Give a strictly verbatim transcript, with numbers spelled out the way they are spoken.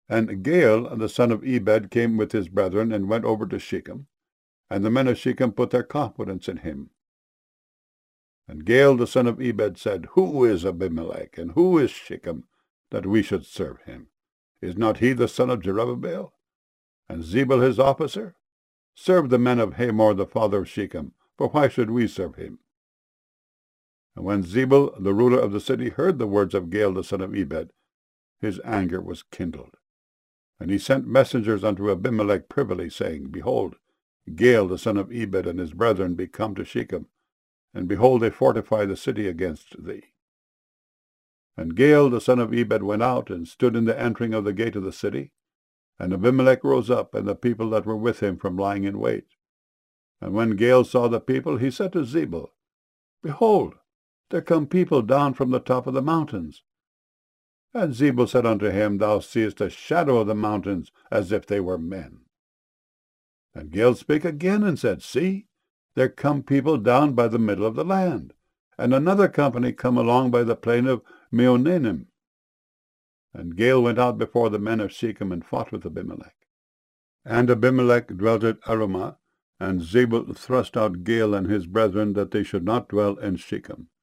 And Gaal the son of Ebed came with his brethren, and went over to Shechem. And the men of Shechem put their confidence in him. And Gaal the son of Ebed said, Who is Abimelech, and who is Shechem, that we should serve him? Is not he the son of Jerubbaal? And Zebul his officer? Serve the men of Hamor the father of Shechem, for why should we serve him? And when Zebul the ruler of the city heard the words of Gaal the son of Ebed, his anger was kindled. And he sent messengers unto Abimelech privily, saying, Behold, Gaal the son of Ebed and his brethren be come to Shechem, and behold, they fortify the city against thee. And Gaal the son of Ebed went out, and stood in the entering of the gate of the city. And Abimelech rose up, and the people that were with him, from lying in wait. And when Gaal saw the people, he said to Zebul, Behold, there come people down from the top of the mountains. And Zebul said unto him, Thou seest the shadow of the mountains, as if they were men. And Gaal spake again, and said, See, there come people down by the middle of the land, and another company come along by the plain of Meonanim. And Gaal went out before the men of Shechem, and fought with Abimelech. And Abimelech dwelt at Arumah, and Zebul thrust out Gaal and his brethren, that they should not dwell in Shechem.